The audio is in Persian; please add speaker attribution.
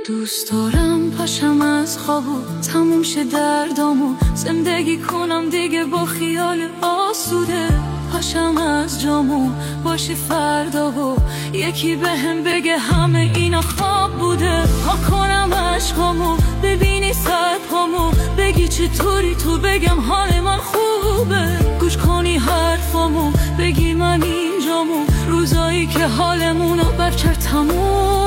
Speaker 1: دوست دارم پاشم از خوابو تموم شه دردامو، زندگی کنم دیگه با خیال آسوده. پاشم از جامو باشی فردا و یکی بهم بگه همه اینا خواب بوده. پا کنم عشقامو ببینی سر پامو، بگی چطوری تو بگم حال من خوبه. گوش کنی حرفامو بگی من اینجامو، روزایی که حالمونو بر کرد تموم.